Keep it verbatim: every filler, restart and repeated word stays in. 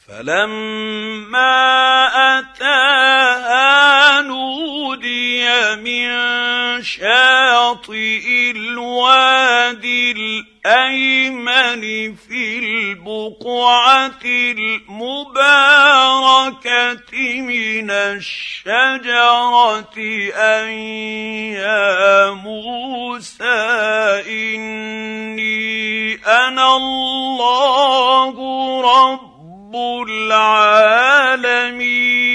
فلما أتاها نودي من شاطئ الوادي الأيمن في البقعة المباركة من الشجرة أن يا موسى إني أنا الله رب العالمين.